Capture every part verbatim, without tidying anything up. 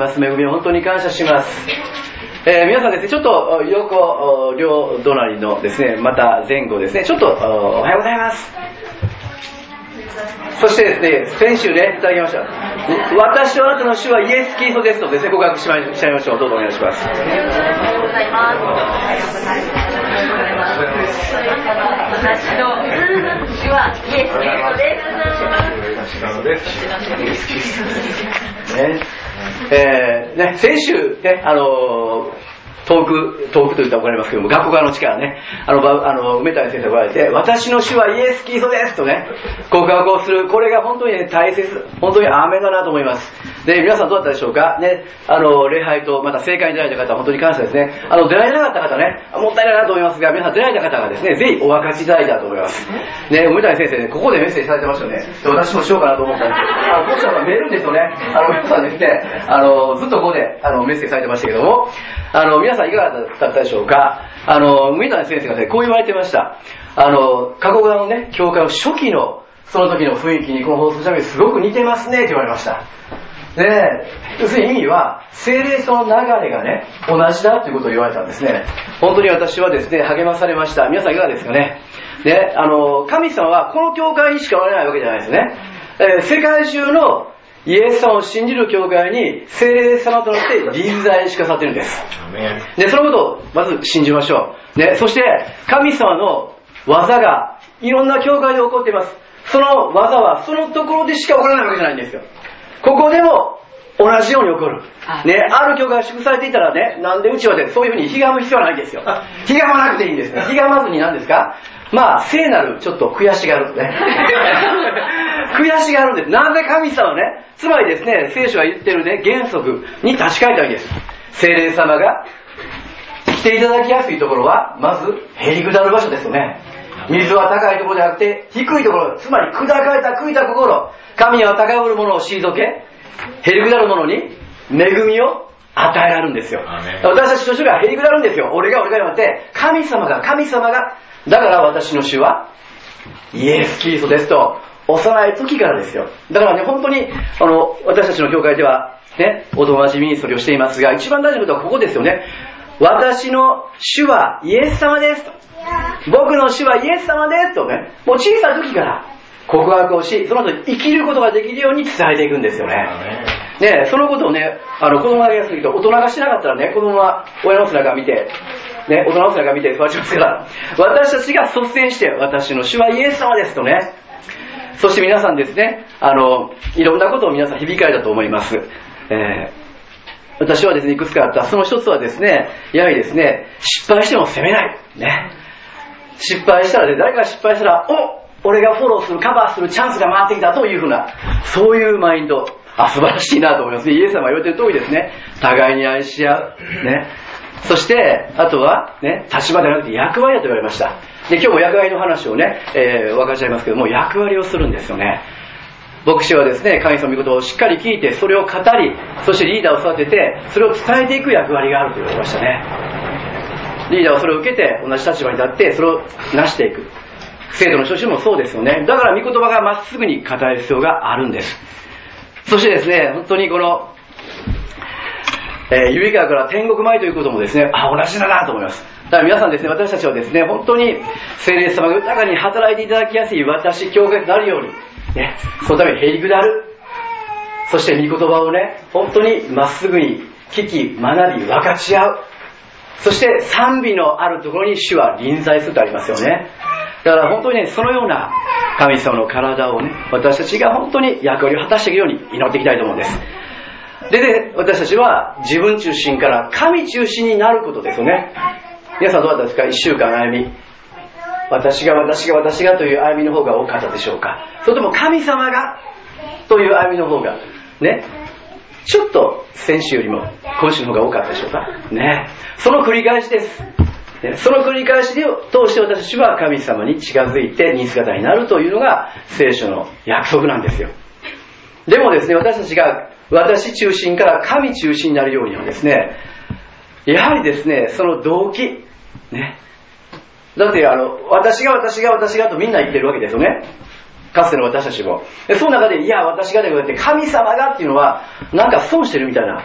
ます。恵みを本当に感謝します。えー、皆さんですね、ちょっと横両隣のですね、また前後ですね、ちょっとおはようございます。そしてですね、先週ね、いただきました。私とあなたの主はイエス・キリストですとですね、告白しちゃいましょう。どうぞお願いします。おはようございます。私の主はイエス・キリストです。ね、えー、ね、先週ね、あのー、遠く、遠くと言ったら怒られますけども、学校側の力ね、あの、あの梅谷先生が来られて、私の主はイエス・キリストですとね、告白をする、これが本当にね、大切、本当にアーメンだなと思います。で、皆さんどうだったでしょうかね、あの、礼拝と、また正解に出られた方は本当に感謝ですね。あの、出られなかった方ね、もったいないなと思いますが、皆さん出られた方がですね、ぜひお分かちいただいたと思います。ね、梅谷先生ね、ここでメッセージされてましたよね。で、私もしようかなと思ったんですけど、あの、こうしたら見えるんですよね。あの、皆さんですね、あの、ずっとここで、あの、メッセージされてましたけども、あの、皆さんいかがだったでしょうか。あの、梅谷先生がね、こう言われてました。あの、加古川のね、教会の初期の、その時の雰囲気にこの放送者にすごく似てますねって言われました。で、要するに意味は、聖霊その流れがね、同じだということを言われたんですね。本当に私はですね、励まされました。皆さんいかがですかね。で、あの、神様はこの教会にしかおられないわけじゃないですね。えー、世界中のイエス様を信じる教会に聖霊様となって臨在しかさってるんです。で、そのことをまず信じましょう。ね、そして神様の技がいろんな教会で起こっています。その技はそのところでしか起こらないわけじゃないんですよ。ここでも同じように起こる。ね、ある教会が祝されていたらね、なんでうちはでそういうふうにひがむ必要はないんですよ。ひがまなくていいんですね。ひがまずに何ですか？まあ、聖なるちょっと悔しがるね。悔しがるんです。なぜ神様ね、つまりですね、聖書が言ってるね、原則に立ち返ったわけです。聖霊様が来ていただきやすいところは、まず、へりくだる場所ですよね。水は高いところではなくて、低いところ、つまり砕かれた悔いた心、神は高ぶる者を退け、へりくだる者に恵みを与えられるんですよ。私たちとしてはへりくだるんですよ。俺が俺が言われて、神様が神様が、だから私の主はイエス・キリストですと、幼い時からですよ。だからね、本当にあの私たちの教会ではね、お友達ミニストリーをしていますが、一番大事なことはここですよね。私の主はイエス様ですと、僕の主はイエス様ですとね、もう小さい時から告白をし、その後生きることができるように伝えていくんですよね。ね、そのことをね、あの子供がやりすぎると、大人がしなかったらね、子供は親の背中見て、ね、大人の背中見て育ちますから、私たちが率先して、私の主はイエス様ですとね、そして皆さんですね、あの、いろんなことを皆さん響かれたと思います。えー私はですね、いくつかあった。その一つはですね、やはりですね、失敗しても責めない。ね。失敗したらね、誰か失敗したら、お、俺がフォローする、カバーするチャンスが回ってきたというふうな、そういうマインド。あ、素晴らしいなと思います。イエス様が言われてる通りですね。互いに愛し合う。ね。そして、あとは、ね、立場ではなくて役割だと言われました。で、今日も役割の話をね、えー、分かっちゃいますけども、役割をするんですよね。牧師はですね、神様の御事をしっかり聞いて、それを語り、そしてリーダーを育てて、それを伝えていく役割があると言われましたね。リーダーはそれを受けて、同じ立場に立って、それを成していく。生徒の人たちもそうですよね。だから御言葉がまっすぐに語る必要があるんです。そしてですね、本当にこの、えー、指川から天国前ということもですね、あ、同じだなと思います。だから皆さんですね、私たちはですね、本当に聖霊様が豊かに働いていただきやすい私、教会となるように、ね、そのためにへりくだる。そして御言葉をね、本当にまっすぐに聞き、学び、分かち合う。そして賛美のあるところに主は臨在するとありますよね。だから本当にね、そのような神様の体をね、私たちが本当に役割を果たしていくように祈っていきたいと思うんです。でね、私たちは自分中心から神中心になることですよね。皆さんどうだったですか？一週間歩み。私が私が私がという歩みの方が多かったでしょうか？それとも神様がという歩みの方がね、ちょっと先週よりも今週の方が多かったでしょうかね。その繰り返しです、ね、その繰り返しで通して私たちは神様に近づいて似姿になるというのが聖書の約束なんですよ。でもですね、私たちが私中心から神中心になるようにはですね、やはりですね、その動機ね、だってあの私が私が私がとみんな言ってるわけですよね。かつての私たちも。その中でいや私がではなくて神様がっていうのはなんか損してるみたいな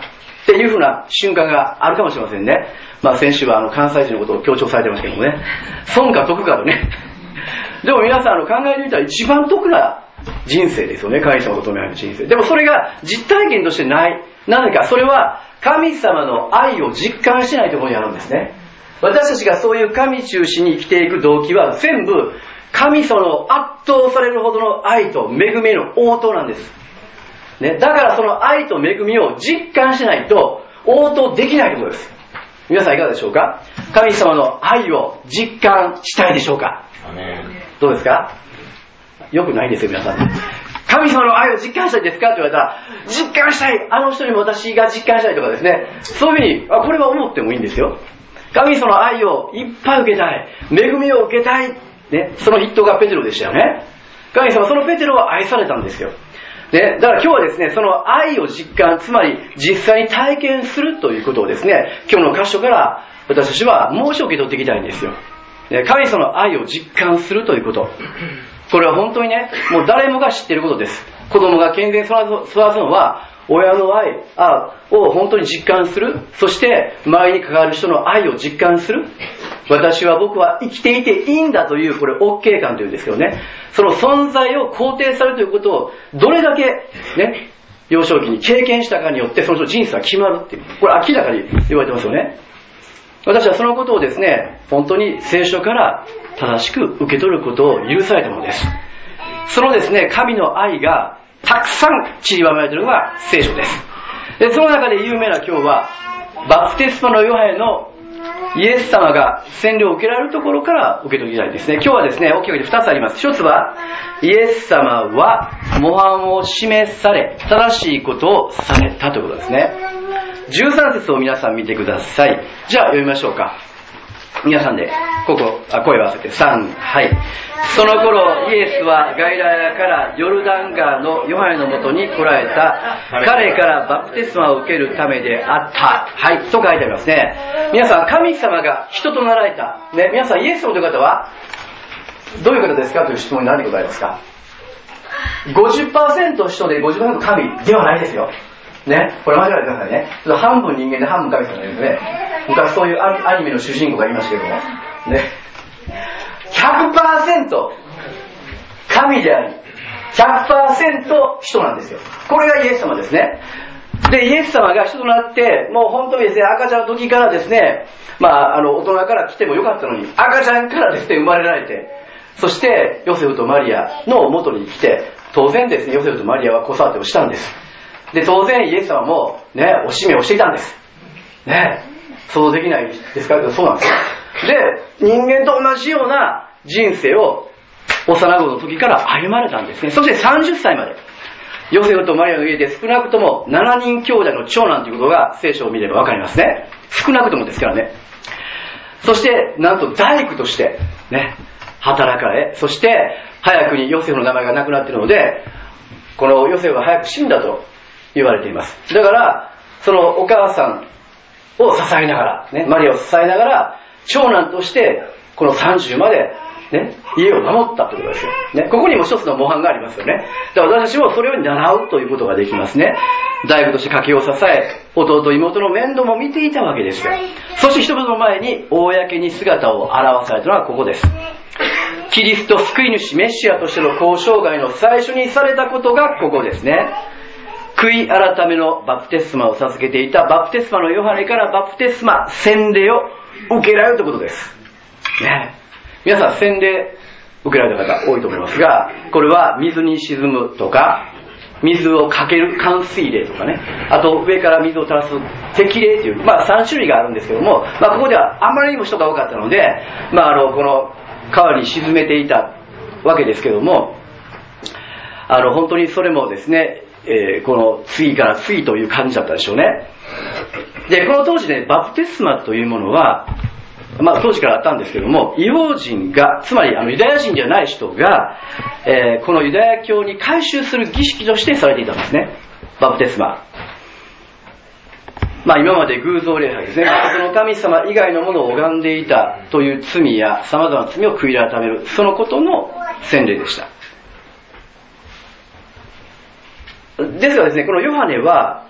っていうふうな瞬間があるかもしれませんね。まあ先週はあの関西人のことを強調されてましたけどもね、損か得かとね。でも皆さんあの考えてみたら一番得な人生ですよね、神様と共にある人生。でもそれが実体験としてない。なぜか、それは神様の愛を実感してないところにあるんですね。私たちがそういう神中心に生きていく動機は全部神様の圧倒されるほどの愛と恵みの応答なんです、ね、だからその愛と恵みを実感しないと応答できないということです。皆さんいかがでしょうか。神様の愛を実感したいでしょうか。どうですか。よくないですよ皆さん。神様の愛を実感したいですかって言われたら、実感したい、あの人にも私が実感したいとかですね、そういうふうにあこれは思ってもいいんですよ。神様の愛をいっぱい受けたい、恵みを受けたい、ね、その筆頭がペテロでしたよね。神様そのペテロは愛されたんですよ、ね、だから今日はですね、その愛を実感、つまり実際に体験するということをですね、今日の箇所から私たちはもう一度受け取っていきたいんですよ。神様の愛を実感するということ、これは本当にね、もう誰もが知っていることです。子供が健全に育つのは親の愛を本当に実感する。そして周りに関わる人の愛を実感する。私は僕は生きていていいんだという、これ OK 感というんですけどね、その存在を肯定されるということをどれだけね、幼少期に経験したかによってその人人生は決まるっていう、これ明らかに言われてますよね。私はそのことをですね、本当に聖書から正しく受け取ることを許されたものです。そのですね、神の愛がたくさん散りばめられているのが聖書です。で、その中で有名な今日はバプテスマのヨハネのイエス様が洗礼を受けられるところから受け取りたいですね。今日はですね、大きくふたつあります。一つはイエス様は模範を示され正しいことをされたということですね。じゅうさん節を皆さん見てください。じゃあ読みましょうか。皆さんでここあ声を合わせてさん、はい。その頃イエスはガリラヤからヨルダン川のヨハネのもとに来られた。彼からバプテスマを受けるためであった。はい、と書いてありますね。皆さん、神様が人となられた、ね、皆さんイエス様という方はどういう方ですかという質問に何で答えますか。 ごじゅっパーセント 人で ごじゅっパーセント 神ではないですよね、これ間違えてくださいね。半分人間で半分神様ですね。昔そういうアニメの主人公がいましたけどもね、ひゃくパーセント 神であり ひゃくパーセント 人なんですよ。これがイエス様ですね。で、イエス様が人となって、もう本当にですね、赤ちゃんの時からですね、まあ、あの大人から来てもよかったのに、赤ちゃんからですね生まれられて、そしてヨセフとマリアの元に来て、当然ですね、ヨセフとマリアは子育てをしたんです。で、当然イエス様もね、おしめをしていたんですね。想像できないですか。そうなんですで、人間と同じような人生を幼子の時から歩まれたんですね。そしてさんじゅっさいまでヨセフとマリアの家で少なくともななにん兄弟の長男ということが聖書を見ればわかりますね。少なくともですからね。そしてなんと大工としてね働かれ、そして早くにヨセフの名前がなくなっているので、このヨセフは早く死んだと言われています。だからそのお母さんを支えながら、ね、マリアを支えながら長男としてこのさんじゅうまで、ね、家を守ったということですよ、ね。ここにも一つの模範がありますよね。だから私たちもそれを習うということができますね。大工として家計を支え、弟妹の面倒も見ていたわけですよ。そして人々の前に公に姿を現されたのはここです。キリスト救い主メシアとしての交渉外の最初にされたことがここですね。悔い改めのバプテスマを授けていたバプテスマのヨハネからバプテスマ洗礼を受けられるということです、ね、皆さん洗礼受けられた方多いと思いますが、これは水に沈むとか水をかける寒水礼とかね、あと上から水を垂らす滴礼という、まあさん種類があるんですけども、まあここではあまりにも人が多かったので、まああのこの川に沈めていたわけですけども、あの本当にそれもですね、えー、この次から次という感じだったでしょうね。で、この当時ね、バプテスマというものは、まあ当時からあったんですけども、異邦人が、つまりあのユダヤ人じゃない人が、えー、このユダヤ教に改宗する儀式としてされていたんですね、バプテスマ。まあ今まで偶像礼拝ですね、その神様以外のものを拝んでいたという罪や様々な罪を悔い改める、そのことの洗礼でした。ですがですね、このヨハネは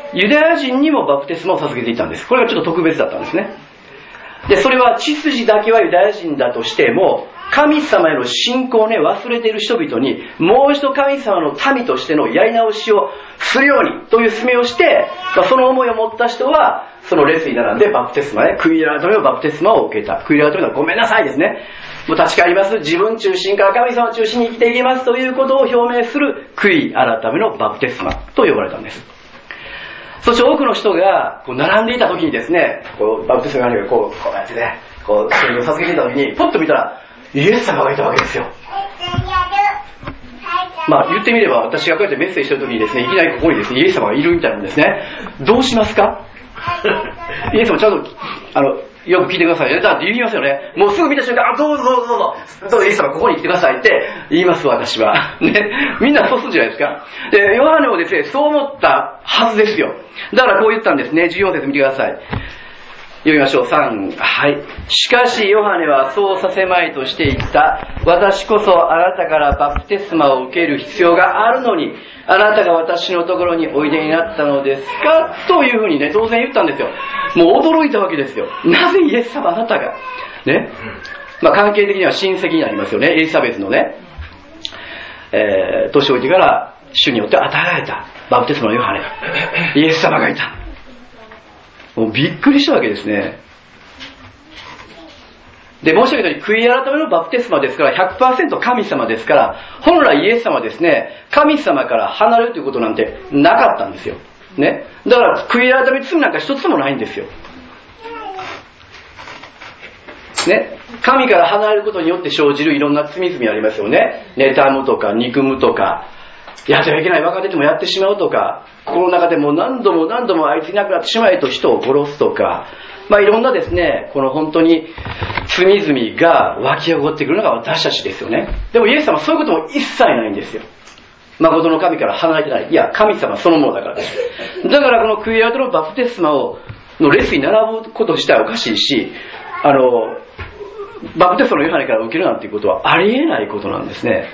ユダヤ人にもバプテスマを授けていたんです。これがちょっと特別だったんですね。で、それは血筋だけはユダヤ人だとしても、神様への信仰をね、忘れている人々に、もう一度神様の民としてのやり直しをするようにという勧めをして、まあ、その思いを持った人は、その列に並んでバプテスマへ、悔い改めのバプテスマを受けた。悔い改めのはごめんなさいですね。もう立ち返ります。自分中心から神様中心に生きていきますということを表明する悔い改めのバプテスマと呼ばれたんです。そして多くの人がこう並んでいた時にですね、こうバプテスマがこう、こうやってね、こう、それを授けていた時に、ポッと見たら、イエス様がいたわけですよ。まあ言ってみれば、私がこうやってメッセージしてる時にですね、いきなりここにですね、イエス様がいるみたいなんですね。どうしますか？イエス様ちゃんと、あの、よく聞いてくださいね。だって言いますよね。もうすぐ見た瞬間、あ、どうぞどうぞどうぞ、どうぞイエス様ここに来てくださいって言います私は。ね。みんなそうするじゃないですか。で、ヨハネもですね、そう思ったはずですよ。だからこう言ったんですね。じゅうよん節見てください。読みましょう。さん、はい。しかしヨハネはそうさせまいとして言った。私こそあなたからバプテスマを受ける必要があるのに、あなたが私のところにおいでになったのですかというふうにね、当然言ったんですよ。もう驚いたわけですよ。なぜイエス様あなたが。ね。まあ関係的には親戚になりますよね。エリザベスのね、えー、年老いてから主によって与えられたバプテスマのヨハネ。イエス様がいた。もうびっくりしたわけですね。で、申し上げたように、悔い改めのバプテスマですから、ひゃくパーセント 神様ですから、本来イエス様はですね、神様から離れるということなんてなかったんですよ。ね。だから、悔い改め罪なんか一つもないんですよ。ね。神から離れることによって生じるいろんな罪々ありますよね。妬むとか、憎むとか、やってはいけない若手でもやってしまうとか、この中でも何度も何度もあいついなくなってしまえと人を殺すとか、まあいろんなですね、この本当に罪々が湧き起こってくるのが私たちですよね。でもイエス様はそういうことも一切ないんですよ。誠の神から離れてない。いや、神様そのものだからです。だからこの悔い改めのバプテスマをの列に並ぶこと自体はおかしいし、あのバプテスマのヨハネから受けるなんていうことはありえないことなんですね。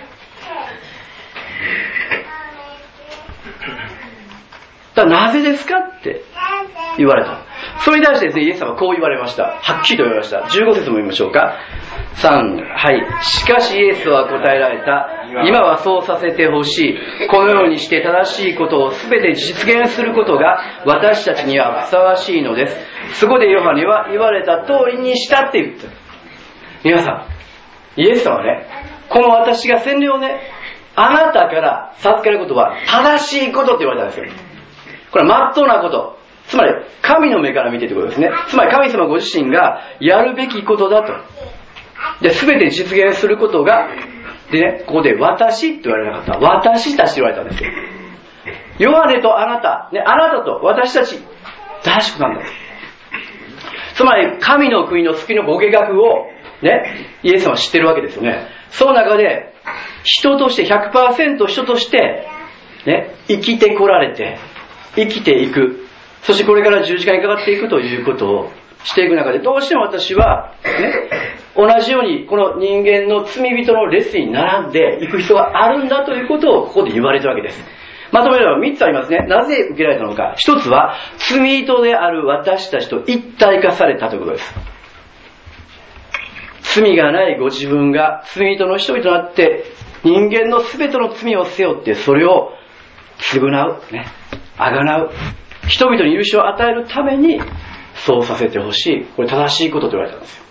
だからなぜですかって言われた。それに対してですね、イエス様はこう言われました。はっきりと言われました。じゅうご節も見ましょうか。さん、はい。しかしイエスは答えられた。今はそうさせてほしい。このようにして正しいことをすべて実現することが私たちにはふさわしいのです。そこでヨハネは言われた通りにしたって言った。皆さん、イエス様はね、この私が洗礼をね、あなたから授けることは正しいことって言われたんですよ。これは真っ当なこと。つまり神の目から見てということですね。つまり神様ご自身がやるべきことだと。で、全て実現することが、でね、ここで私って言われなかった。私たちって言われたんですよ。ヨハネとあなた、ね、あなたと私たち、正しくなんだ。つまり神の国の救いのご計画を、ね、イエス様は知ってるわけですよね。その中で、人として ひゃくパーセント 人として、ね、生きてこられて、生きていく。そしてこれから十字架にかかっていくということをしていく中で、どうしても私は、ね、同じようにこの人間の罪人の列に並んでいく必要があるんだということをここで言われたわけです。まとめればみっつありますね。なぜ受けられたのか。ひとつは、罪人である私たちと一体化されたということです。罪がないご自分が罪人の一人となって、人間のすべての罪を背負ってそれを償う、ね、あがなう。人々に許しを与えるためにそうさせてほしい。これ正しいことと言われたんですよ。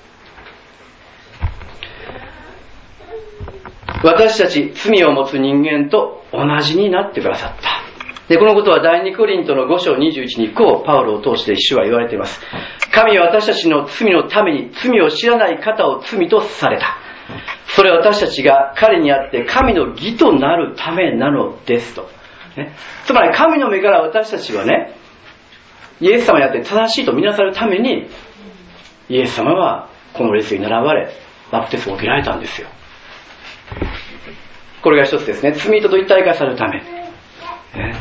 私たち罪を持つ人間と同じになってくださった。で、このことは第二コリントのご章にじゅういちにこうパウロを通して主は言われています。神は私たちの罪のために罪を知らない方を罪とされた。それは私たちが彼にあって神の義となるためなのですと。ね、つまり神の目から私たちはね、イエス様にあって正しいと見なされるために、イエス様はこの列に並ばれ、バプテスマを受けられたんですよ。これが一つですね。罪人と一体化されるため。ね、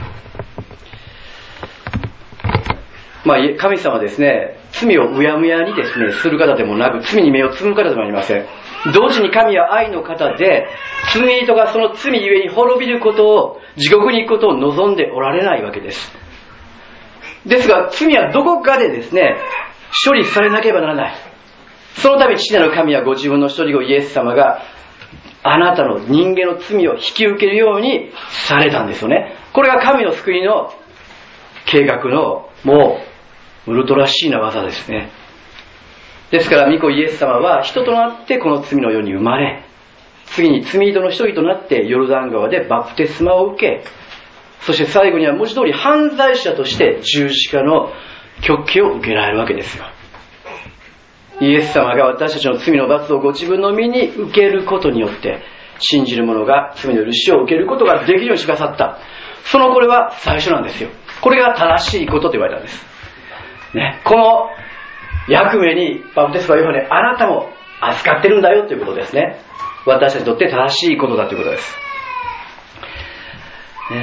まあ、神様はですね、罪をうやむやにですね、する方でもなく、罪に目をつむ方でもありません。同時に神は愛の方で、罪人がその罪ゆえに滅びることを、地獄に行くことを望んでおられないわけです。 ですが罪はどこかでですね、処理されなければならない。そのため父なる神はご自分の一人子イエス様があなたの人間の罪を引き受けるようにされたんですよね。これが神の救いの計画のもうウルトラシーな技ですね。ですから御子イエス様は人となってこの罪の世に生まれ、次に罪人の一人となってヨルダン川でバプテスマを受け、そして最後には文字通り犯罪者として十字架の極刑を受けられるわけですよ。イエス様が私たちの罪の罰をご自分の身に受けることによって信じる者が罪の許しを受けることができるようにしてくださった。そのこれは最初なんですよ。これが正しいことと言われたんです、ね、この役目にバプテスマヨハネあなたも預かってるんだよということですね。私たちにとって正しいことだということです、ね、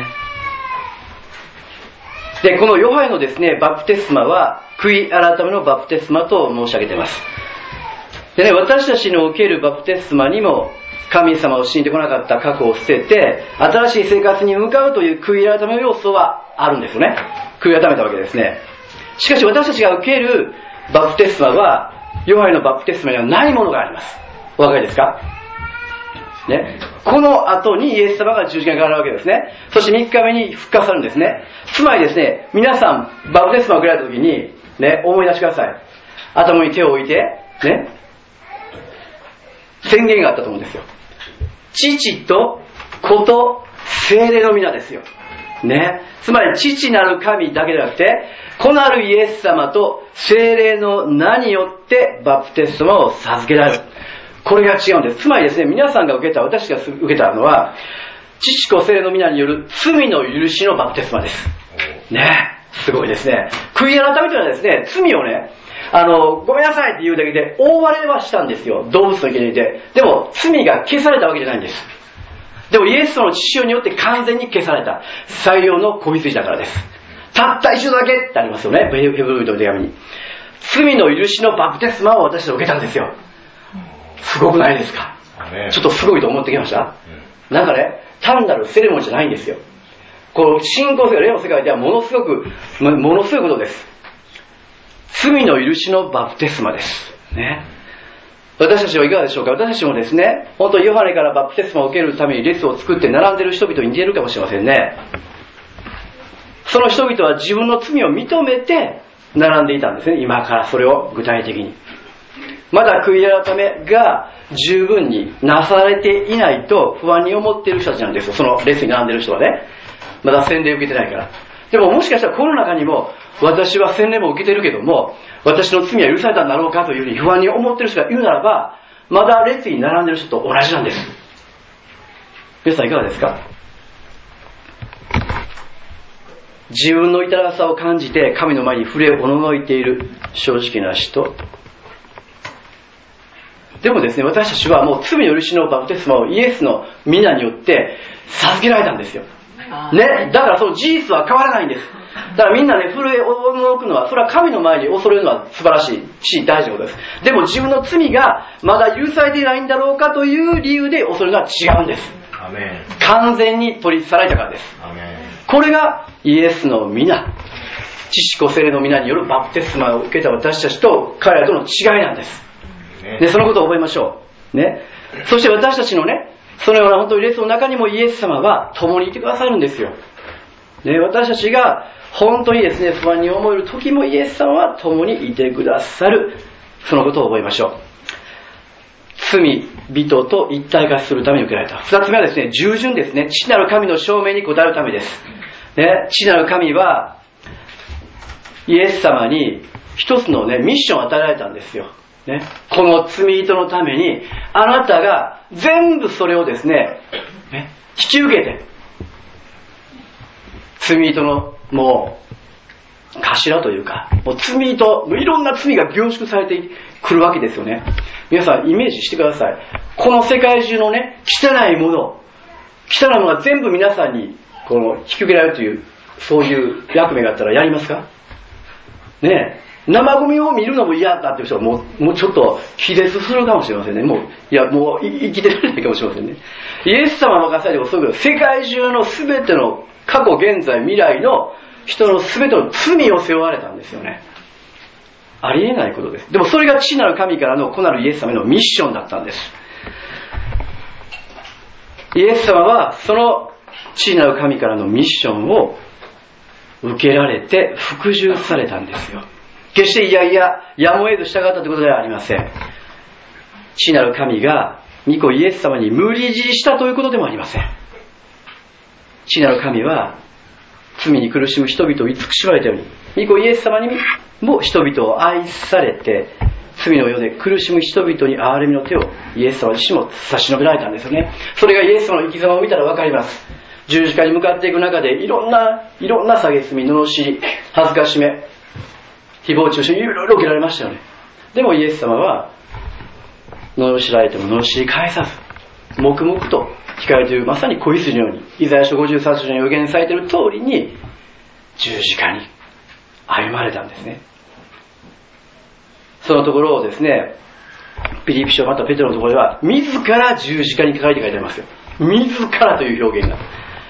でこのヨハネのですねバプテスマは悔い改めのバプテスマと申し上げています。でね、私たちの受けるバプテスマにも神様を信じてこなかった過去を捨てて新しい生活に向かうという悔い改めの要素はあるんですよね。悔い改めたわけですね。しかし私たちが受けるバプテスマはヨハネのバプテスマにはないものがあります。お分かりですか、ね、この後にイエス様が十字架にかかるわけですね。そしてみっかめに復活されるんですね。つまりですね、皆さんバプテスマを受けられた時に、ね、思い出してください。頭に手を置いて、ね、宣言があったと思うんですよ。父と子と聖霊の皆ですよ、ね、つまり父なる神だけでなくて子なるイエス様と聖霊の名によってバプテスマを授けられる。これが違うんです。つまりですね、皆さんが受けた、私が受けたのは父子聖霊の皆による罪の許しのバプテスマですね。すごいですね。悔い改めというのはですね、罪をね、あのごめんなさいって言うだけで覆われはしたんですよ、動物の生贄で。でも罪が消されたわけじゃないんです。でもイエスの血潮によって完全に消された最良の子羊だからです。たった一度だけってありますよね、ヘブル人の手紙に。罪の許しのバプテスマを私は受けたんですよ。すごくないですか。ちょっとすごいと思ってきました。なんかね、単なるセレモニーじゃないんですよ。こう信仰世界、霊の世界ではものすごくものすごいことです。罪の許しのバプテスマですね。私たちはいかがでしょうか。私たちもですね、本当にヨハネからバプテスマを受けるために列を作って並んでいる人々に似ているかもしれませんね。その人々は自分の罪を認めて並んでいたんですね。今からそれを具体的にまだ悔い改めが十分になされていないと不安に思っている人たちなんですよ。その列に並んでいる人はね、まだ洗礼を受けてないから。でももしかしたらこの中にも私は洗礼も受けてるけども私の罪は許されたんだろうかというふうに不安に思っている人がいるならば、まだ列に並んでいる人と同じなんです。皆さんいかがですか。自分の痛さを感じて神の前に触れおののいている正直な人。でもですね、私たちはもう罪の許しのバプテスマをイエスの皆によって授けられたんですよ、ね、だからその事実は変わらないんです。だからみんなね、震えおのくのは、それは神の前に恐れるのは素晴らしいし大事なことです。でも自分の罪がまだ許されていないんだろうかという理由で恐れるのは違うんです。アメン。完全に取り去られたからです。アメン。これがイエスの皆、父子聖霊の皆によるバプテスマを受けた私たちと彼らとの違いなんです。で、そのことを覚えましょう。ね。そして私たちのね、そのような本当に列の中にもイエス様は共にいてくださるんですよ。ね、私たちが本当にですね、不安に思える時もイエス様は共にいてくださる。そのことを覚えましょう。罪人と一体化するために受けられた。二つ目はですね、従順ですね。父なる神の証明に応えるためです。ね、父なる神はイエス様に一つのね、ミッションを与えられたんですよ。ね、この罪人のためにあなたが全部それをですね、ね引き受けて、罪人のもう頭というか、もう罪人、いろんな罪が凝縮されてくるわけですよね。皆さんイメージしてください。この世界中のね、汚いもの、汚いものが全部皆さんにこの引き受けられるという、そういう役目があったらやりますかねえ。生ゴミを見るのも嫌だっていう人はもう、もうちょっと気絶するかもしれませんね。もう、いや、もう生きてられないかもしれませんね。イエス様任されてもそういうこと、世界中の全ての過去、現在、未来の人の全ての罪を背負われたんですよね。ありえないことです。でもそれが父なる神からの子なるイエス様へのミッションだったんです。イエス様はその父なる神からのミッションを受けられて服従されたんですよ。決していやいややむを得ず従ったということではありません。父なる神が御子イエス様に無理強いしたということでもありません。父なる神は罪に苦しむ人々を慈しまれたように、御子イエス様にも人々を愛されて、罪の世で苦しむ人々に憐れみの手をイエス様自身も差し伸べられたんですよね。それがイエス様の生き様を見たら分かります。十字架に向かっていく中でいろんないろんな蔑み、罵り、恥ずかしめ、誹謗中傷、いろいろ受けられましたよね。でもイエス様は罵られても罵り返さず、黙々と控えている、まさに子羊のように、イザヤ書ごじゅうさん章に予言されている通りに十字架に歩まれたんですね。そのところをですね、ピリピ書またペテロのところでは自ら十字架にかかりて書いてありますよ。自らという表現が、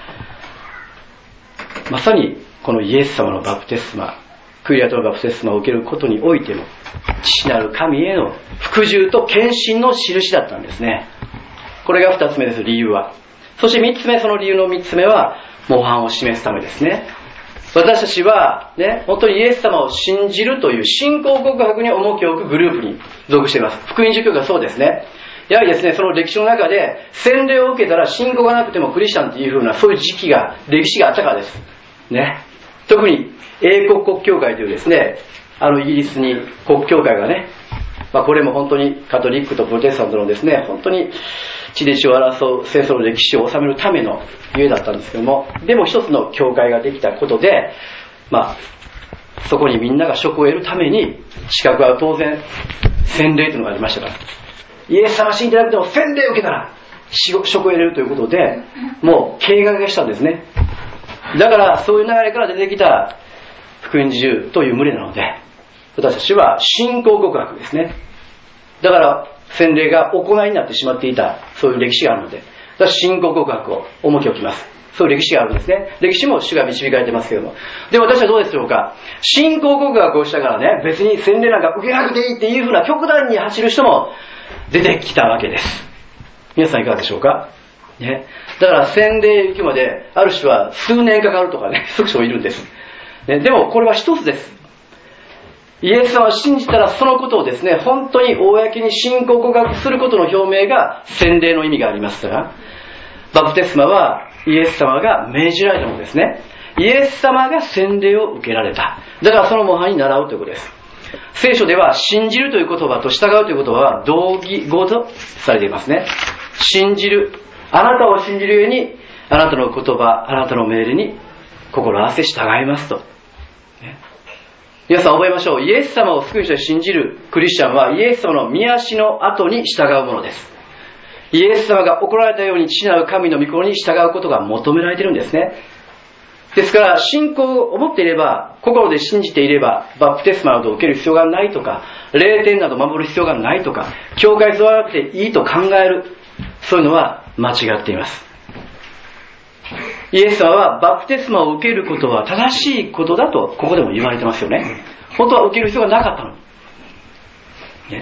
まさにこのイエス様のバプテスマ、クリアとのバプテスマを受けることにおいても父なる神への服従と献身の印だったんですね。これが二つ目です、理由は。そして三つ目、その理由の三つ目は模範を示すためですね。私たちはね、本当にイエス様を信じるという信仰告白に重きを置くグループに属しています。福音塾がそうですね。やはりですね、その歴史の中で洗礼を受けたら信仰がなくてもクリスチャンというふうなそういう時期が、歴史があったからですね。特に英国国教会というですね、あのイギリスに国教会がね、まあ、これも本当にカトリックとプロテスタントのですね、本当に血で血を争う戦争の歴史を収めるためのゆえだったんですけども、でも一つの教会ができたことで、まあそこにみんなが職を得るために資格は当然洗礼というのがありましたから、イエス様信じてなくても洗礼を受けたら職を得れるということで、もう計画がしたんですね。だからそういう流れから出てきた福音自由という群れなので、私たちは信仰告白ですね。だから洗礼が行いになってしまっていた、そういう歴史があるので、だから信仰告白を重きを置きます。そういう歴史があるんですね。歴史も主が導かれてますけども。で、私はどうでしょうか。信仰告白をしたからね、別に洗礼なんか受けなくていいっていうふうな極端に走る人も出てきたわけです。皆さんいかがでしょうか。ね、だから洗礼行くまである人は数年かかるとかね、そういう人もいるんです、ね。でもこれは一つです。イエス様を信じたらそのことをですね、本当に公に信仰告白することの表明が洗礼の意味がありますから、バプテスマはイエス様が命じられたものですね。イエス様が洗礼を受けられた。だからその模範に習うということです。聖書では信じるという言葉と従うという言葉は同義語とされていますね。信じる、あなたを信じるようにあなたの言葉、あなたの命令に心合わせ従いますと、ね、皆さん覚えましょう。イエス様を救い主として信じるクリスチャンはイエス様の御足の後に従うものです。イエス様が怒られたように父なる神の御心に従うことが求められているんですね。ですから信仰を持っていれば、心で信じていれば、バプテスマなどを受ける必要がないとか、霊典など守る必要がないとか、教会に座らなくていいと考える、そういうのは間違っています。イエス様はバプテスマを受けることは正しいことだとここでも言われてますよね。本当は受ける必要がなかったのに、ね、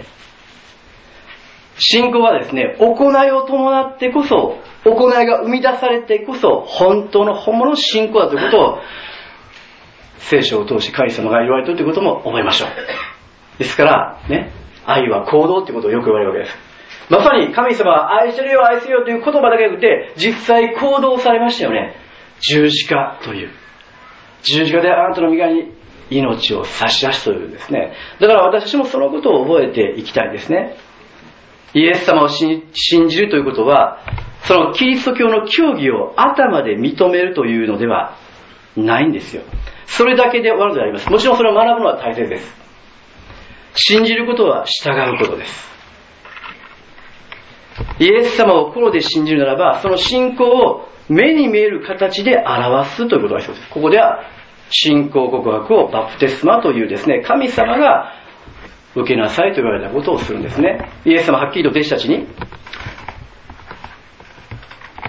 信仰はですね、行いを伴ってこそ、行いが生み出されてこそ本当の本物の信仰だということを聖書を通して神様が言われているということも覚えましょう。ですからね、愛は行動ということをよく言われるわけです。まさに神様は愛してるよ愛するよという言葉だけじゃなくて、実際行動されましたよね。十字架という、十字架であなたの身側に命を差し出すというですね。だから私たちもそのことを覚えていきたいですね。イエス様を信じるということは、そのキリスト教の教義を頭で認めるというのではないんですよ。それだけで終わるのであります。もちろんそれを学ぶのは大切です。信じることは従うことです。イエス様を心で信じるならば、その信仰を目に見える形で表すということが必要です。ここでは信仰告白をバプテスマというですね、神様が受けなさいと言われたことをするんですね。イエス様ははっきりと弟子たちに、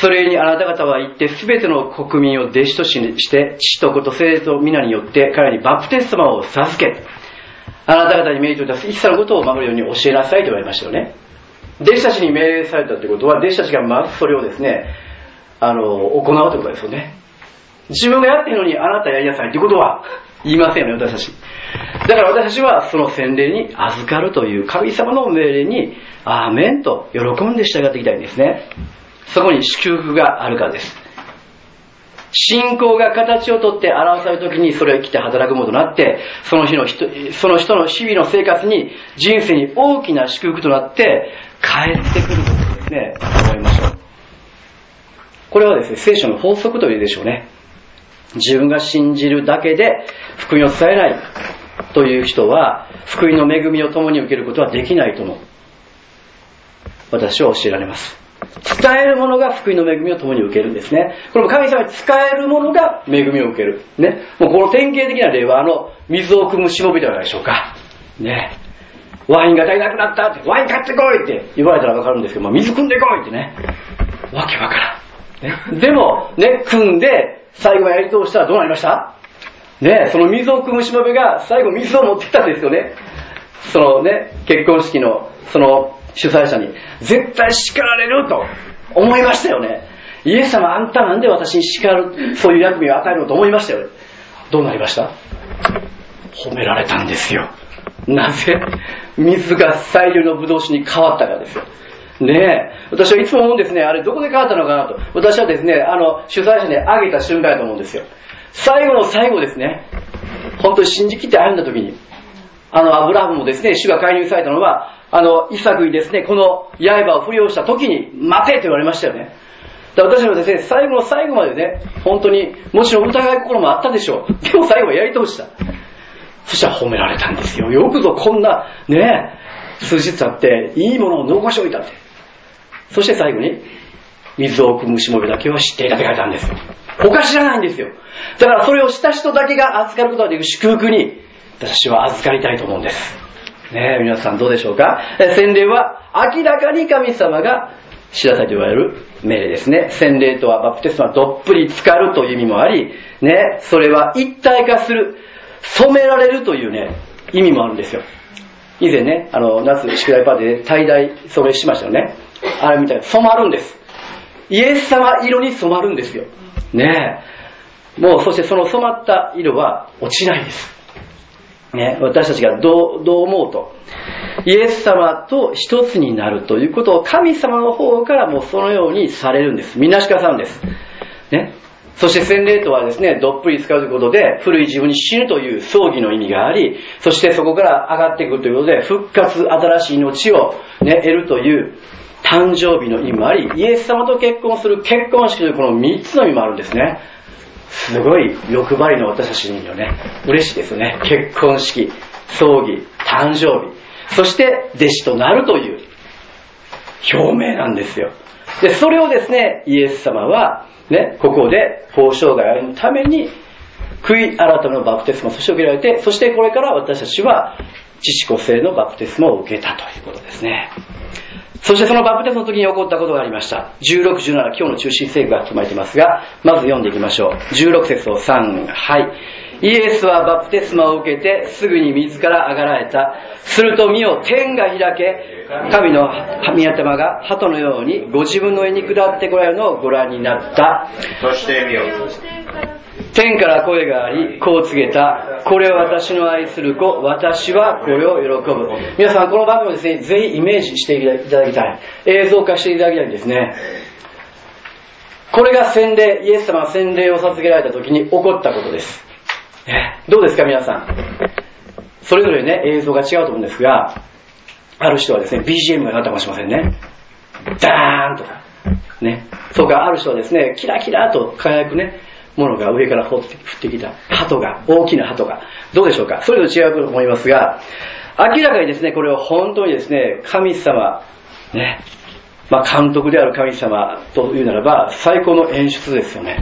それにあなた方は行ってすべての国民を弟子として父と子と聖霊と皆によって彼にバプテスマを授け、あなた方に命じていた一切のことを守るように教えなさいと言われましたよね。弟子たちに命令されたということは、弟子たちがまずそれをですね、あの行うということですよね。自分がやっているのにあなたやりなさいということは言いませんよね、私たち。だから私たちはその洗礼に預かるという神様の命令にアーメンと喜んで従っていきたいんですね。そこに祝福があるからです。信仰が形をとって表されるときにそれを生きて働くものとなって、その日の人、その人の日々の生活に、人生に大きな祝福となって帰ってくることですね、思いましょう。これはですね、聖書の法則というでしょうね。自分が信じるだけで福音を伝えないという人は、福音の恵みを共に受けることはできないとも私は教えられます。伝えるものが福音の恵みを共に受けるんですね。これも神様に使えるものが恵みを受ける。ね。もうこの典型的な例は、あの、水を汲むしもべではないでしょうか。ね。ワインが足りなくなったって、ワイン買ってこいって言われたらわかるんですけど、まあ、水汲んでこいってね。わけわからん。ね。でも、ね、汲んで、最後やり通したらどうなりました？ね。その水を汲むしもべが最後水を持ってきたんですよね。そのね、結婚式の、その、主催者に絶対叱られると思いましたよね。イエス様、あんたなんで私に叱る、そういう役目を与えるのと思いましたよね。どうなりました？褒められたんですよ。なぜ？水が最良のブドウ酒に変わったからですよ。ねえ、私はいつも思うんですね。あれどこで変わったのかなと。私はですね、あの主催者にあげた瞬間だと思うんですよ。最後の最後ですね。本当に信じきって歩んだ時に、あのアブラハムもですね、主が介入されたのは、あのイサクにですね、この刃を振り下ろした時に待てと言われましたよね。だから私はですね、最後の最後までね、本当にもちろん疑い心もあったでしょう。でも最後はやり通した。そしたら褒められたんですよ。よくぞこんなね、数日経っていいものを残しておいたって。そして最後に水を汲むしもべだけを知っていたって書いたんですよ。他知らないんですよ。だからそれをした人だけが預かることができる祝福に私は預かりたいと思うんです。ねえ、皆さんどうでしょうか。洗礼は明らかに神様が知らさいと言われる命令ですね。洗礼とはバプテスマはどっぷり浸かるという意味もあり、ね、それは一体化する、染められるというね、意味もあるんですよ。以前ね、あの、夏宿題パーティーで大々染めしましたよね。あれみたいに染まるんです。イエス様色に染まるんですよ。ねえ。もう、そしてその染まった色は落ちないんです。ね、私たちがどう、どう思うと、イエス様と一つになるということを神様の方からもそのようにされるんです。みなしかさんです。ね。そして洗礼とはですね、どっぷり使うということで、古い自分に死ぬという葬儀の意味があり、そしてそこから上がってくるということで、復活、新しい命を、ね、得るという誕生日の意味もあり、イエス様と結婚する結婚式というこの三つの意味もあるんですね。すごい欲張りの私たちにはね、嬉しいですよね。結婚式、葬儀、誕生日、そして弟子となるという表明なんですよ。で、それをですね、イエス様はね、ここで法生涯を歩むために悔い改めのバプテスマをそして受けられて、そしてこれから私たちは父子聖のバプテスマを受けたということですね。そしてそのバプテスマの時に起こったことがありました。じゅうろく、じゅうなな、今日の中心聖句が含まれていますが、まず読んでいきましょう。じゅうろく節をさん、はい。イエスはバプテスマを受けてすぐに水から上がられた。すると見よ、天が開け、神の御頭が鳩のようにご自分の上に下ってこられるのをご覧になった。 そして見よ、 天から声があり、こう告げた。これは私の愛する子、私はこれを喜ぶ。皆さんこの番組をですね、ぜひイメージしていただきたい。映像化していただきたいんですね。これが洗礼、イエス様が洗礼を授けられた時に起こったことです。どうですか皆さん。それぞれね、映像が違うと思うんですが、ある人はですね、ビージーエム がなったかもしれませんね。ダーンとか。ね。そうか、ある人はですね、キラキラと輝くね、ものが上から降ってきた。鳩が、大きな鳩が。どうでしょうか。それぞれ違うと思いますが、明らかにですね、これは本当にですね、神様、ね、まあ監督である神様というならば、最高の演出ですよね。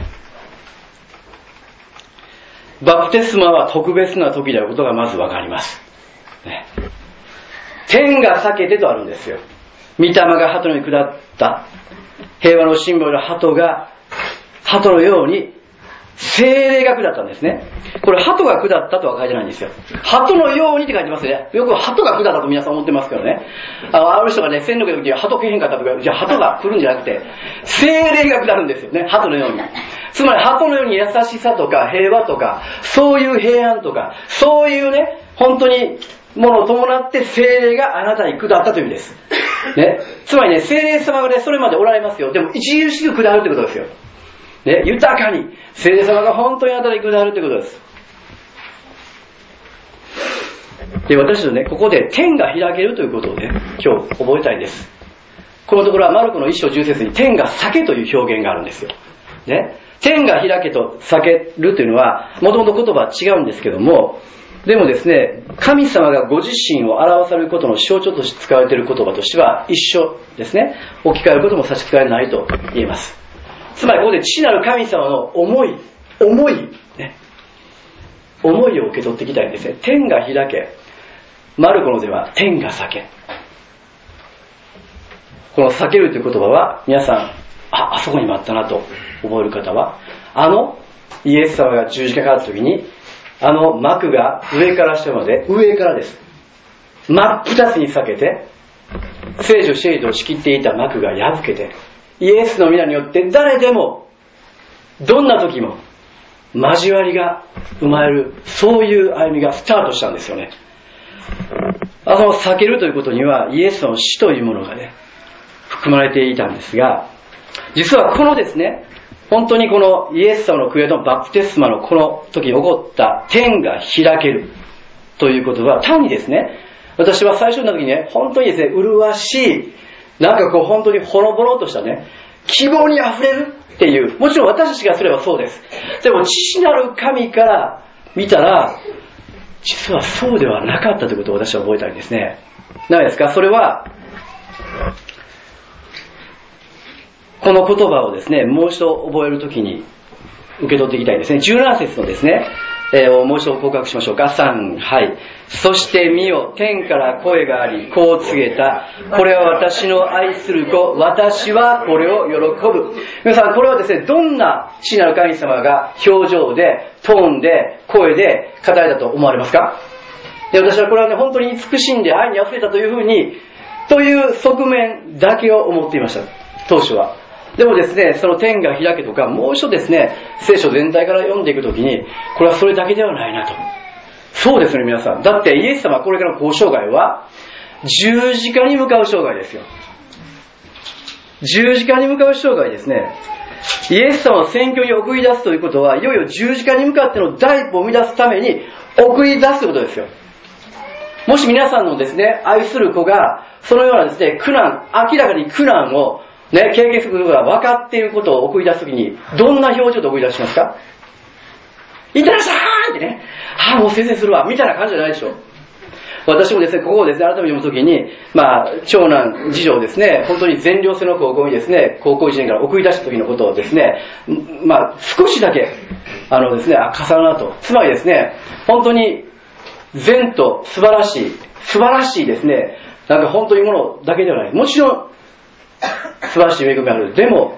バプテスマは特別な時であることがまずわかります。ね、天が裂けてとあるんですよ。御霊が鳩のように下った。 平和のシンボルの鳩が、鳩のように精霊が下ったんですね。これ鳩が下ったとは書いてないんですよ。鳩のようにって書いてますね。よく鳩が下ったと皆さん思ってますけどね。あの、ある人がね、線路の時に鳩来へんかったとか、じゃあ鳩が来るんじゃなくて、精霊が下るんですよね。鳩のように。つまり鳩のように優しさとか平和とか、そういう平安とか、そういうね、本当にものを伴って精霊があなたに下ったという意味です。ね。つまりね、精霊様がね、それまでおられますよ。でも著しく下るってことですよ。ね、豊かに聖霊様が本当にあなたに下るということです。で、私のね、ここで天が開けるということをね、今日覚えたいんです。このところはマルコの一章十節に天が裂けという表現があるんですよ。ね、天が開けと裂けるというのは、もともと言葉は違うんですけども、でもですね、神様がご自身を表されることの象徴として使われている言葉としては一緒ですね。置き換えることも差し支えないと言えます。つまりここで父なる神様の思い、思い、ね、思いを受け取っていきたいんですね。天が開け、マルコのでは天が裂け。この裂けるという言葉は皆さん、あ、あそこにもあったなと覚える方は、あのイエス様が十字架にかかった時に、あの幕が上から下まで、上からです。真っ二つに裂けて、聖書シェイドを仕切っていた幕が破けて、イエスの皆によって誰でもどんな時も交わりが生まれる、そういう歩みがスタートしたんですよね。あの避けるということにはイエスの死というものがね含まれていたんですが、実はこのですね、本当にこのイエス様のクエのバプテスマのこの時に起こった天が開けるということは、単にですね、私は最初の時にね、本当にですね、麗しい、なんかこう本当にほのぼのとしたね、希望にあふれるっていう、もちろん私たちがすればそうです。でも父なる神から見たら、実はそうではなかったということを私は覚えたいんですね。何ですか？それは、この言葉をですね、もう一度覚えるときに受け取っていきたいんですね。じゅうなな節のですね、えー、もう一度告白しましょうか。さん、はい。そして見よ、天から声があり、こう告げた。これは私の愛する子、私はこれを喜ぶ。皆さん、これはですね、どんな父なる神様が表情で、トーンで、声で語られたと思われますか？で、私はこれはね、本当に慈しんで愛に溢れたというふうに、という側面だけを思っていました。当初は。でもですね、その天が開けとか、もう一度ですね、聖書全体から読んでいくときに、これはそれだけではないなと。そうですね、皆さん。だってイエス様はこれからの交渉外は、十字架に向かう生涯ですよ。十字架に向かう生涯ですね。イエス様を宣教に送り出すということは、いよいよ十字架に向かっての第一歩を生み出すために送り出すということですよ。もし皆さんのですね、愛する子が、そのようなですね、苦難、明らかに苦難をね、経験することが分かっていることを送り出すときに、どんな表情で送り出しますか？いってらっしゃいってね、ああ、もう先生するわ、みたいな感じじゃないでしょ。私もですね、ここをですね、改めて読むときに、まあ、長男、次女をですね、本当に全寮制の高校にですね、高校いちねんから送り出した時のことをですね、まあ、少しだけ、あのですね、重なると。つまりですね、本当に、善と素晴らしい、素晴らしいですね、なんか本当にものだけではない。もちろん、素晴らしい恵みがある。でも、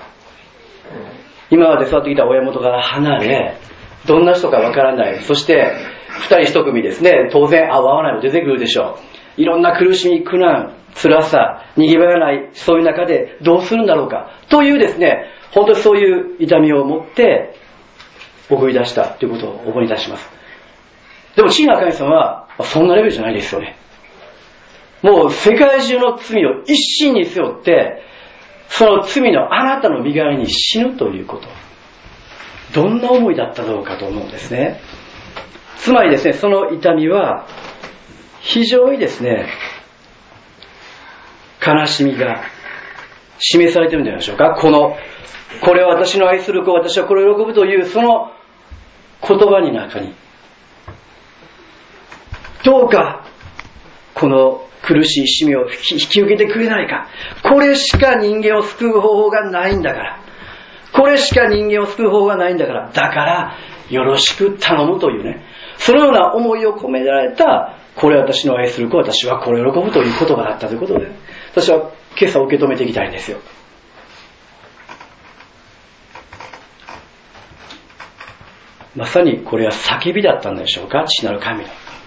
今まで育ってきた親元から離れ、どんな人かわからない。そして、二人一組ですね、当然合う合わないも出てくるでしょう。いろんな苦しみ、苦難、辛さ、逃げ場がない、そういう中でどうするんだろうか。というですね、本当にそういう痛みを持って、送り出したということを覚えいたします。でも、父なる神様は、そんなレベルじゃないですよね。もう世界中の罪を一身に背負って、その罪のあなたの身代わりに死ぬということ。どんな思いだったろうかと思うんですね。つまりですね、その痛みは、非常にですね、悲しみが示されているんじゃないでしょうか。この、これは私の愛する子、私はこれを喜ぶという、その言葉の中に、どうか、この、苦しい使命を引き受けてくれないか。これしか人間を救う方法がないんだから。これしか人間を救う方法がないんだから。だから、よろしく頼むというね。そのような思いを込められた、これ私の愛する子、私はこれを喜ぶという言葉だったということで、私は今朝受け止めていきたいんですよ。 まさにこれは叫びだったんでしょうか。父なる神の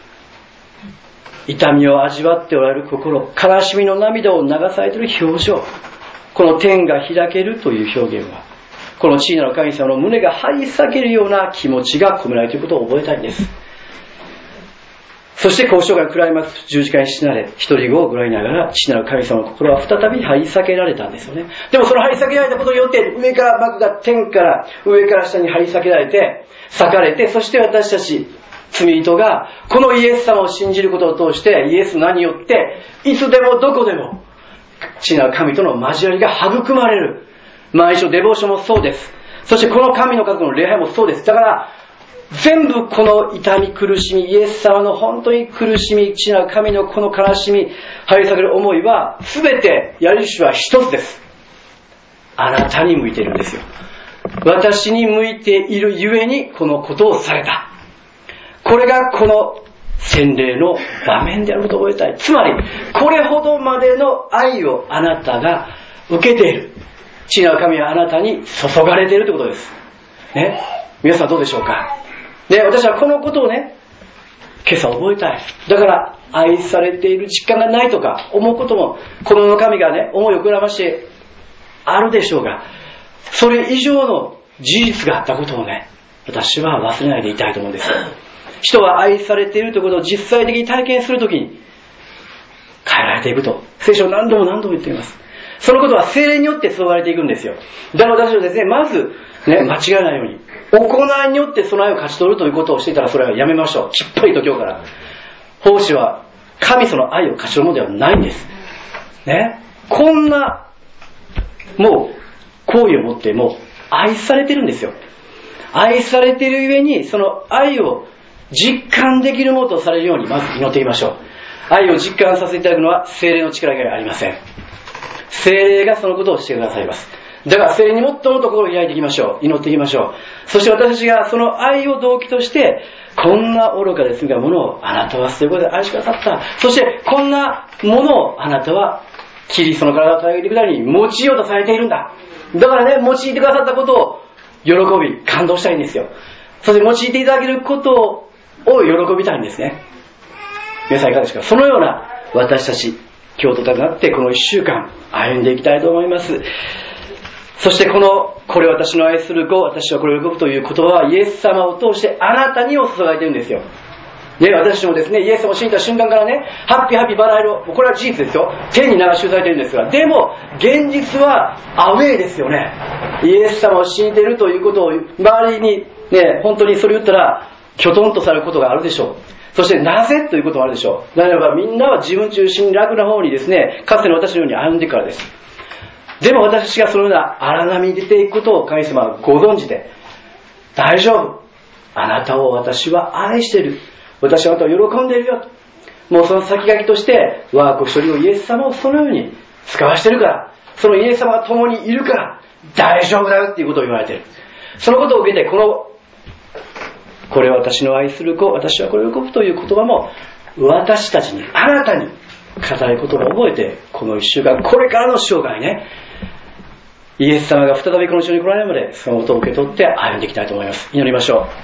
痛みを味わっておられる心、悲しみの涙を流されている表情、この天が開けるという表現は、この父なる神様の胸が張り裂けるような気持ちが込められていることを覚えたいんです。そして交渉がクライマックス十字架に死なれ、一人子をご覧にながら父なる神様の心は再び張り裂けられたんですよね。でもその張り裂けられたことによって、上から幕が天から上から下に張り裂けられて裂かれて、そして私たち罪人がこのイエス様を信じることを通して、イエスの名によっていつでもどこでも父なる神との交わりが育まれる。毎日のデボーションもそうです。そしてこの神の家族の礼拝もそうです。だから全部この痛み苦しみ、イエス様の本当に苦しみ、父なる神のこの悲しみ、張り裂ける思いは全てやり主は一つです。あなたに向いているんですよ。私に向いているゆえにこのことをされた。これがこの洗礼の場面であることを覚えたい。つまりこれほどまでの愛をあなたが受けている。父なる神はあなたに注がれているということですね。皆さんどうでしょうか。で、私はこのことをね、今朝覚えたい。だから愛されている実感がないとか思うことも、子供の神がね、思いを膨らましてあるでしょうが、それ以上の事実があったことをね、私は忘れないでいたいと思うんですよ。人は愛されているということを実際的に体験するときに変えられていくと聖書を何度も何度も言っています。そのことは聖霊によって注がれていくんですよ。だから私はですね、まずね、間違えないように行いによってその愛を勝ち取るということをしていたら、それはやめましょう。きっぱりと今日から奉仕は神その愛を勝ち取るものではないんですね。こんなもう行為を持ってもう愛されてるんですよ。愛されているゆえにその愛を実感できるものとされるようにまず祈っていきましょう。愛を実感させていただくのは聖霊の力以外ありません。聖霊がそのことをしてくださいます。だから聖霊にもっともっと心を開いていきましょう。祈っていきましょう。そして私たちがその愛を動機として、こんな愚かで罪がものをあなたはそういうことで愛してくださった。そしてこんなものをあなたはキリストの体を体げていくために用いようとされているんだ。だからね、用いてくださったことを喜び感動したいんですよ。そして用いていただけることを喜びたいんですね。皆さんいかがですか。そのような私たち今日となってこの一週間歩んでいきたいと思います。そしてこのこれ私の愛する子、私はこれを喜ぶという言葉はイエス様を通してあなたにも注がれているんですよ。で、私もですね、イエス様を信じた瞬間からね、ハッピーハッピーバラ色、これは事実ですよ。天に流しされているんですが、でも現実はアウェーですよね。イエス様を信じているということを周りにね、本当にそれを言ったらきょとんとされることがあるでしょう。そしてなぜということもあるでしょう。ならばみんなは自分中心に楽な方にですね、かつての私のように歩んでいくからです。でも私がそのような荒波に出ていくことを神様はご存知で、大丈夫、あなたを私は愛している、私はあなたを喜んでいるよ、もうその先駆けとして我が子一人をイエス様をそのように使わしているから、そのイエス様が共にいるから大丈夫だよっていうことを言われている。そのことを受けて、このこれは私の愛する子、私はこれを喜ぶという言葉も私たちに、あなたに語ることを覚えて、この一週間、これからの生涯ね、イエス様が再びこの地に来られるまでそのことを受け取って歩んでいきたいと思います。祈りましょう。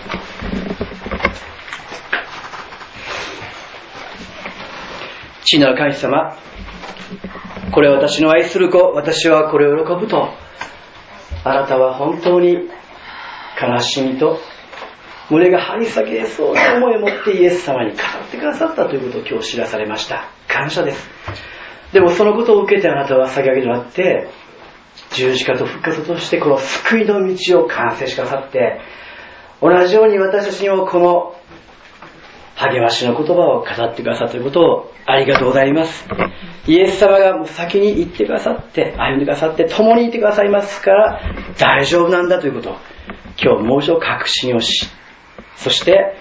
父なる神様、これは私の愛する子、私はこれを喜ぶと、あなたは本当に悲しみと胸が張り裂けそうな思いを持ってイエス様に語ってくださったということを今日知らされました。感謝です。でもそのことを受けてあなたは先駆けとなって十字架と復活としてこの救いの道を完成しくださって、同じように私たちにもこの励ましの言葉を語ってくださったということをありがとうございます。イエス様がもう先に行ってくださって歩んでくださって共にいてくださいますから大丈夫なんだということを今日もう一度確信をし、そして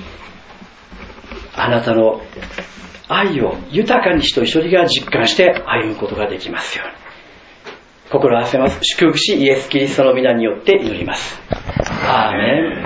あなたの愛を豊かに一人一人が実感して歩むことができますように心を合わせます。祝福しイエス・キリストの皆によって祈ります。アーメン。